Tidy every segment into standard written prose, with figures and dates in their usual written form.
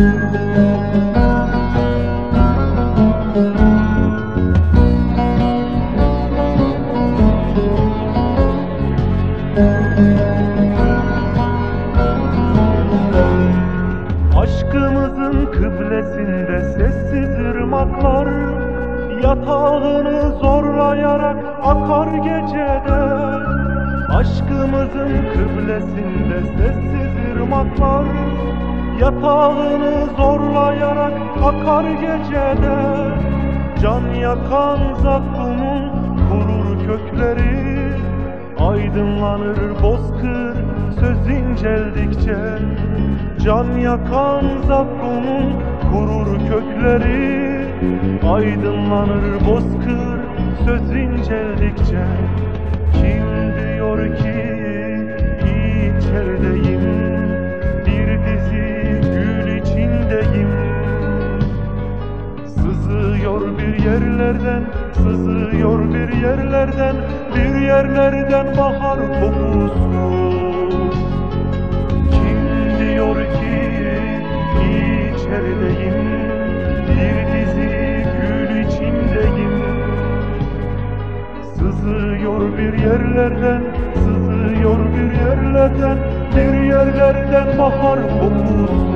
Aşkımızın kıblesinde sessiz ırmaklar yatağını zorlayarak akar gecede. Aşkımızın kıblesinde sessiz ırmaklar yatağını zorlayarak akar gecede. Can yakan zakkumun kurur kökleri, aydınlanır bozkır söz inceldikçe. Can yakan zakkumun kurur kökleri, aydınlanır bozkır söz inceldikçe. Kim diyor ki içerideyim, bir dizi gül içindeyim. Sızıyor bir yerlerden, sızıyor bir yerlerden, bir yerlerden bahar kokusu. Kim diyor ki içerideyim, bir dizi gül içindeyim. Sızıyor bir yerlerden, sızıyor bir yerlerden, bir yerlerden bahar kokusu.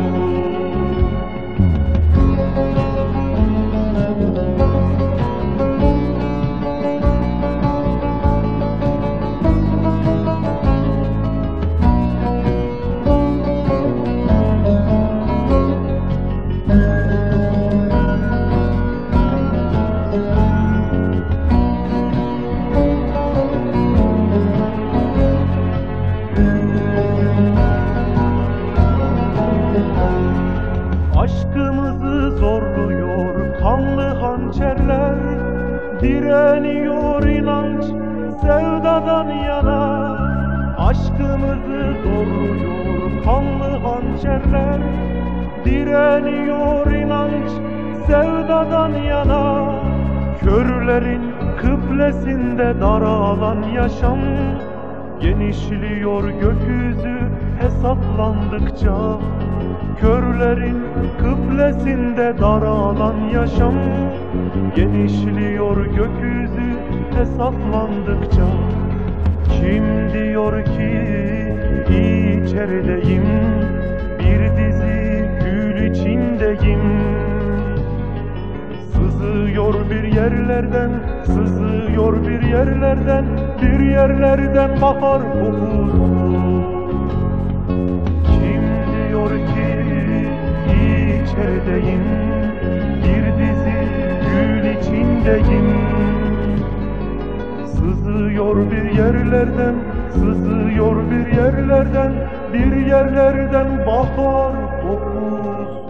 Aşkımızı zorluyor kanlı hançerler, direniyor inanç sevdadan yana. Aşkımızı zorluyor kanlı hançerler, direniyor inanç sevdadan yana. Körlerin kıblesinde daralan yaşam, genişliyor gökyüzü hesaplandıkça. Körlerin kıblesinde daralan yaşam, genişliyor gökyüzü hesaplandıkça. Kim diyor ki içerideyim, bir dizi gül içindeyim. Sızıyor bir yerlerden, sızıyor bir yerlerden, bir yerlerden bahar kokusu. Kim diyor ki içerideyim, bir dizi gül içindeyim. Sızıyor bir yerlerden, sızıyor bir yerlerden, bir yerlerden bahar kokusu.